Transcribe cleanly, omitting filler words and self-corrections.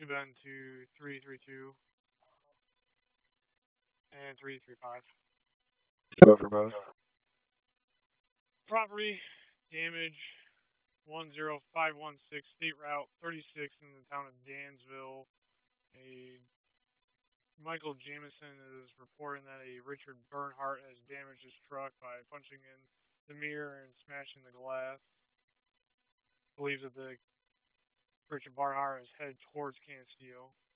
We've been to 332 and 335. Go for both. Property damage 10516 State Route 36 in the town of Dansville. A Michael Jameson is reporting that a Richard Bernhardt has damaged his truck by punching in the mirror and smashing the glass. Believes that the Richard Bernhardt is headed towards Canisteo.